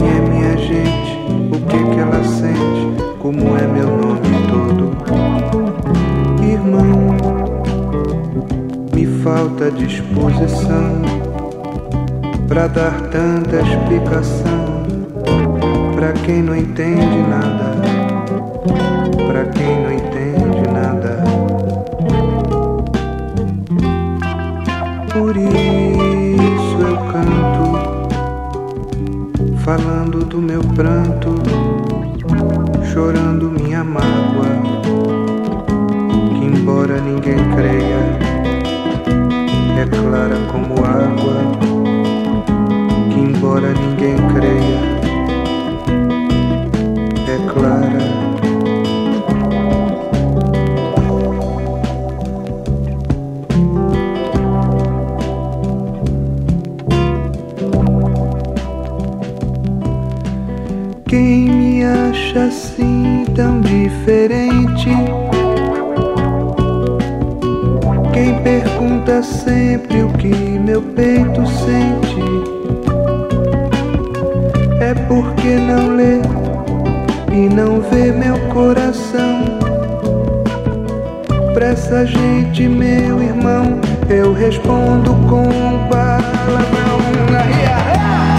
é minha gente? O que que ela sente? Como é meu nome todo? Irmão, me falta disposição pra dar tanta explicação pra quem não entende nada, pra quem não entende nada. Por isso eu canto, falando do meu pranto, chorando minha mágoa, que embora ninguém creia, é clara como água, que embora ninguém creia, é clara. Quem me acha assim tão diferente? Quem pergunta sempre o que meu peito sente? É porque não lê e não vê meu coração. Pra essa gente, meu irmão, eu respondo com palavrão.